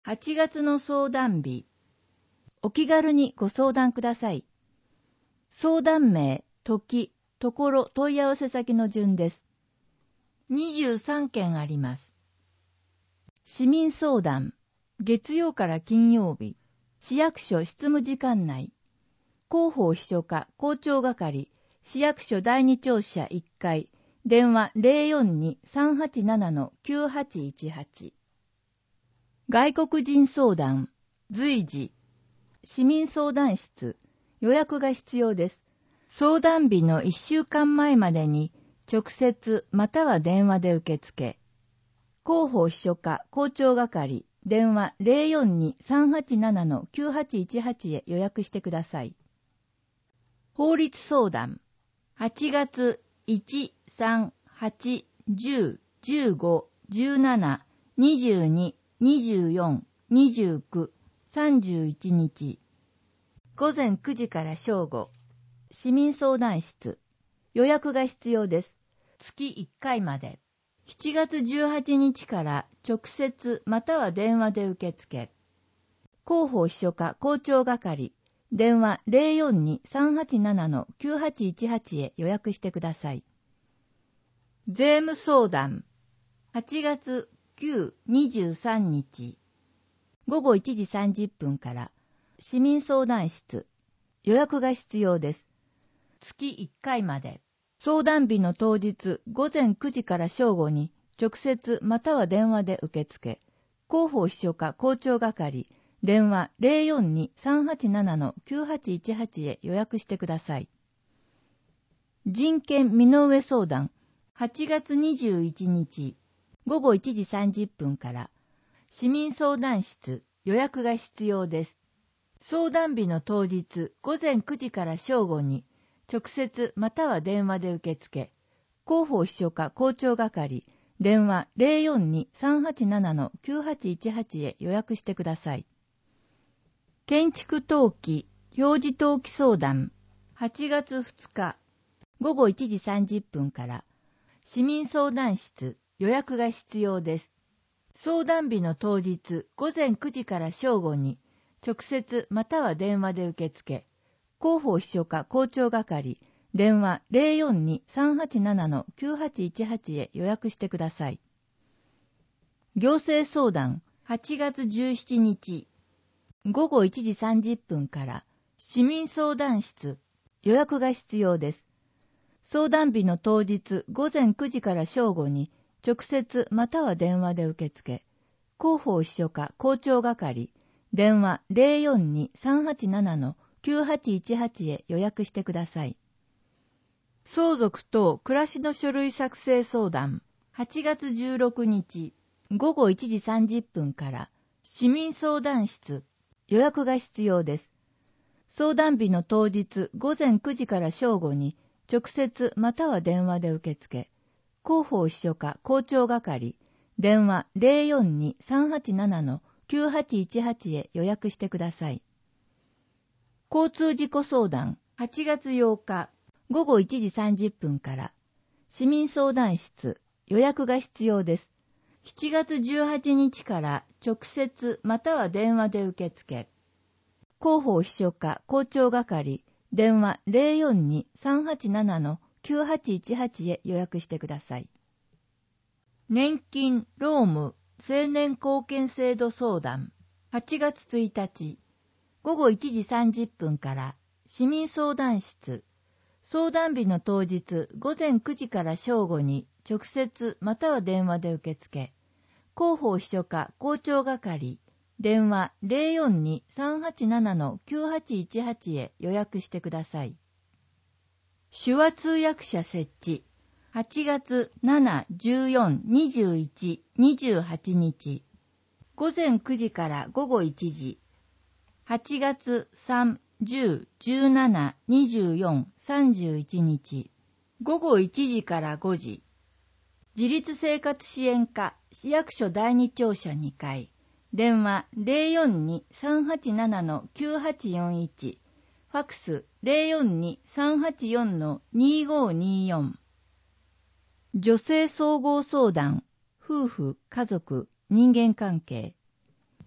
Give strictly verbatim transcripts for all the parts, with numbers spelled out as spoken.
はちがつの相談日。お気軽にご相談ください。相談名、時、ところ、問い合わせ先の順です。にじゅうさんけんあります。市民相談、月曜から金曜日、市役所執務時間内、広報秘書課校長係、市役所だいに庁舎いっかい、電話 ゼロよんに さんはちなな きゅうはちいちはち。外国人相談、随時、市民相談室、予約が必要です。相談日のいっしゅうかんまえまでに直接または電話で受付。広報秘書課校長係、電話 ゼロよんに さんはちなな きゅうはちいちはち へ予約してください。法律相談、はちがついち、さん、はち、じゅう、じゅうご、じゅうなな、にじゅうに、にじゅうよん、にじゅうきゅう、さんじゅういちにち。ごぜんくじから正午。市民相談室。予約が必要です。月いっかいまで。しちがつじゅうはちにちから直接または電話で受付。広報秘書課校長係。電話 ゼロよんに さんはちなな きゅうはちいちはち へ予約してください。税務相談。はちがつくに、にじゅうさんにち。ごごいちじさんじゅっぷんから市民相談室。予約が必要です。月いっかいまで。相談日の当日ごぜんくじから正午に直接または電話で受付。広報秘書課校長係。電話 ゼロよんに さんはちなな きゅうはちいちはち へ予約してください。人権身の上相談。はちがつにじゅういちにち。ごごいちじさんじゅっぷんから市民相談室。予約が必要です。相談日の当日ごぜんくじから正午に直接または電話で受付。広報秘書課校長係。電話 ゼロよんに さんはちなな きゅうはちいちはち へ予約してください。建築登記、表示登記相談。はちがつふつか。ごごいちじさんじゅっぷんから市民相談室。予約が必要です。相談日の当日ごぜんくじから正午に直接または電話で受付。広報秘書課校長係。電話 ゼロよんに さんはちなな きゅうはちいちはち へ予約してください。行政相談。はちがつじゅうしちにち。ごごいちじさんじゅっぷんから市民相談室。予約が必要です。相談日の当日ごぜんくじから正午に直接または電話で受付。広報秘書課校長係。電話 ゼロよんに さんはちなな きゅうはちいちはち へ予約してください。相続等暮らしの書類作成相談。はちがつじゅうろくにち。ごごいちじさんじゅっぷんから市民相談室。予約が必要です。相談日の当日ごぜんくじから正午に直接または電話で受付。広報秘書課校長係。電話 ゼロよんに さんはちなな きゅうはちいちはち へ予約してください。交通事故相談。はちがつようか。ごごいちじさんじゅっぷんから市民相談室。予約が必要です。しちがつじゅうはちにちから直接または電話で受付。広報秘書課校長係。電話 ゼロよんに さんはちなな きゅうはちいちはち へ予約してください。年金、労務、青年貢献制度相談。はちがつついたち。ごごいちじさんじゅっぷんから市民相談室。相談日の当日ごぜんくじから正午に直接または電話で受付。広報秘書課校長係。電話 ゼロよんに さんはちなな きゅうはちいちはち へ予約してください。手話通訳者設置。はちがつなな、じゅうよん、にじゅういち、にじゅうはちにち。ごぜんくじからごごいちじ。はちがつさん、じゅう、じゅうなな、にじゅうよん、さんじゅういちにち。ごごいちじからごじ。自立生活支援課市役所だいに庁舎にかい。電話 ゼロよんに さんはちなな きゅうはちよんいち。ファックス ゼロよんに さんはちよん にごによん。女性総合相談、夫婦、家族、人間関係。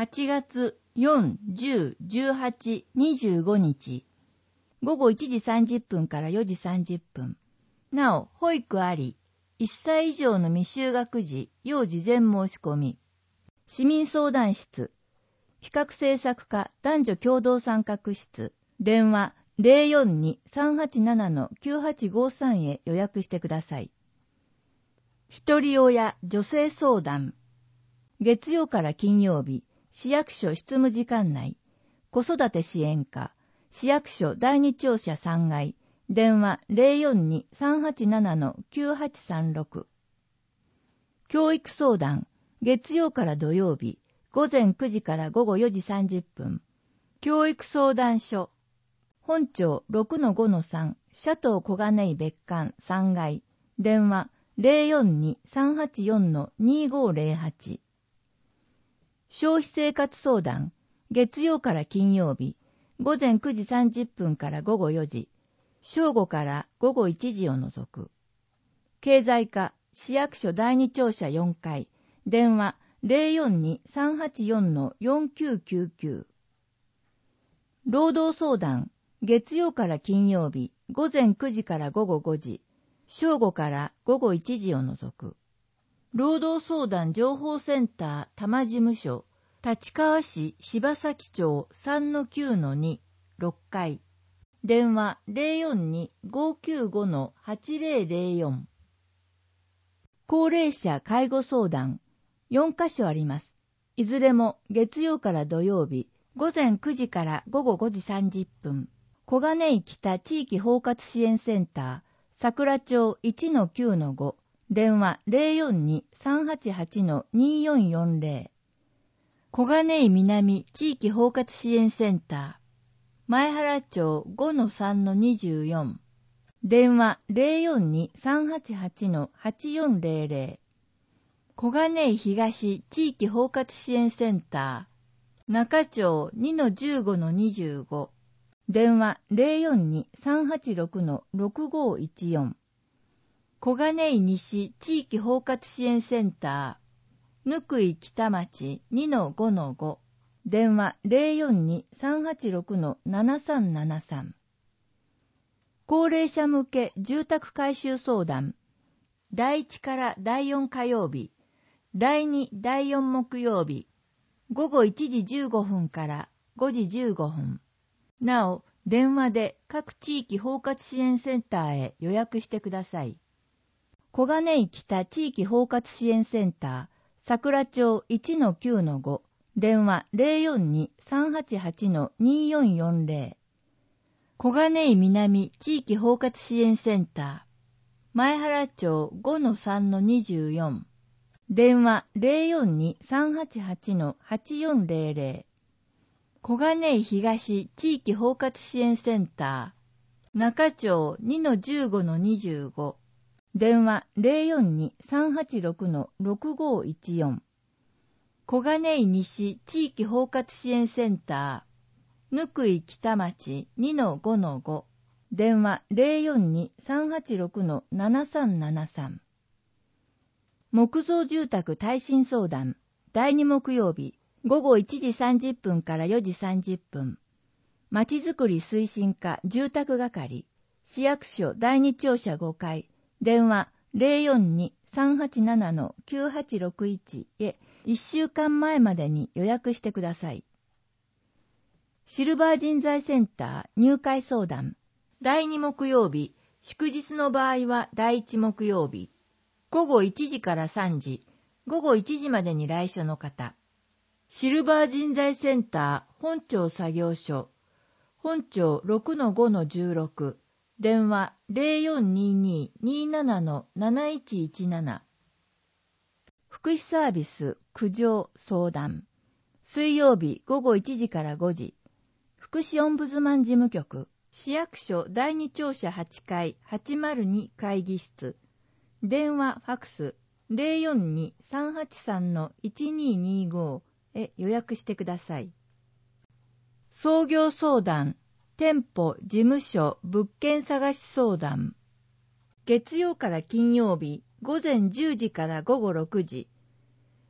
はちがつよん、じゅう、じゅうはち、にじゅうごにち、ごごいちじさんじゅっぷんからよじさんじゅっぷん。なお、保育あり、いっさい以上の未就学児、要事前申し込み。市民相談室、企画制作課男女共同参画室、電話 ゼロよんに さんはちなな きゅうはちごさん へ予約してください。一人親女性相談、月曜から金曜日、市役所執務時間内、子育て支援課、市役所だいに庁舎さんがい、電話 ゼロよんに さんはちなな きゅうはちさんろく。教育相談、月曜から土曜日、ごぜんくじからごごよじさんじゅっぷん。教育相談所、本庁 ろくのごのさん、シャトー小金井別館さんがい、電話 ゼロよんに さんはちよん にごゼロはち。消費生活相談、月曜から金曜日、ごぜんくじさんじゅっぷんからごごよじ、正午からごごいちじを除く。経済課、市役所だいに庁舎よんかい、電話 ゼロよんに さんはちよん よんきゅうきゅうきゅう。労働相談、月曜から金曜日、ごぜんくじからごごごじ、正午からごごいちじを除く。労働相談情報センター多摩事務所、立川市柴崎町 さんのきゅうのに、ろっかい。電話 ゼロよんに ごきゅうご はちゼロゼロよん。高齢者介護相談、よんかしょあります。いずれも月曜から土曜日、ごぜんくじからごごごじさんじゅっぷん。小金井北地域包括支援センター、桜町 いちのきゅうのご。電話 ゼロよんに さんはちはち によんよんゼロ。小金井南地域包括支援センター、前原町 ごのさんのにじゅうよん。電話 ゼロよんに さんはちはち はちよんゼロゼロ。小金井東地域包括支援センター、中町 にのじゅうごのにじゅうご。電話 ゼロよんに さんはちろく ろくごいちよん。小金井西地域包括支援センター、ぬくい北町 にのごのご。電話 ゼロよんに さんはちろく ななさんななさん。高齢者向け住宅改修相談、だいいちからだいよん火曜日、だいに、だいよん木曜日、ごごいちじじゅうごふんからごじじゅうごふん。なお、電話で各地域包括支援センターへ予約してください。小金井北地域包括支援センター、桜町 いちのきゅうのご。電話 ゼロよんに さんはちはち によんよんゼロ。小金井南地域包括支援センター、前原町 ごのさんのにじゅうよん。電話 ゼロよんに さんはちはち はちよんゼロゼロ。小金井東地域包括支援センター、中町 にのじゅうごのにじゅうご。電話 ゼロよんに さんはちろく ろくごいちよん。小金井西地域包括支援センター、ぬくい北町 にのごのご。電話 ゼロよんに さんはちろく ななさんななさん。木造住宅耐震相談、だいに木曜日、ごごいちじさんじゅっぷんからよじさんじゅっぷん。まちづくり推進課住宅係、市役所だいに庁舎ごかい、電話 ゼロよんに さんはちなな きゅうはちろくいち へいっしゅうかんまえまでに予約してください。シルバー人材センター入会相談、だいに木曜日、祝日の場合はだいいち木曜日、ごごいちじからさんじ、ごごいちじまでに来所の方。シルバー人材センター本庁作業所、本庁 ろくのごのじゅうろく、電話 ゼロよんにに になな なないちいちなな。福祉サービス苦情相談、水曜日ごごいちじからごじ、福祉オンブズマン事務局、市役所だいに庁舎はちかいはちまるに会議室、電話ファクス ゼロよんに さんはちさん いちににご へ予約してください。創業相談、店舗、事務所、物件探し相談。月曜から金曜日、ごぜんじゅうじからごごろくじ。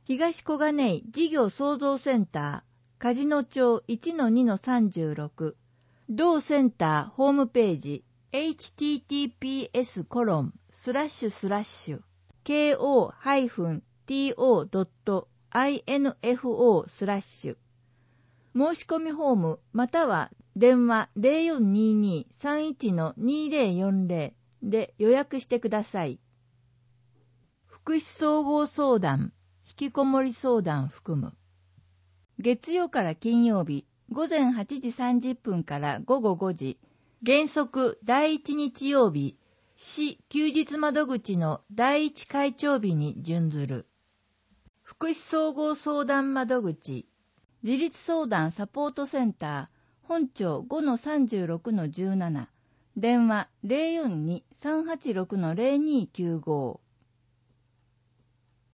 東小金井事業創造センター、梶野町 いちのにのさんじゅうろく、同センターホームページ、エイチティーティーピーエスコロンスラッシュスラッシュケーオーハイフンティーオードットアイエヌエフオースラッシュ申し込みフォームまたは電話 ゼロよんにーにーさんいちのにーゼロよんゼロ で予約してください。福祉総合相談、引きこもり相談含む。月曜から金曜日、午前はちじさんじゅっぷんから午後ごじ、原則第一日曜日、市休日窓口の第一会長日に準ずる。福祉総合相談窓口、自立相談サポートセンター、本町 ごのさんじゅうろくのじゅうなな、電話 ゼロよんにーさんはちろくのゼロにーきゅうご。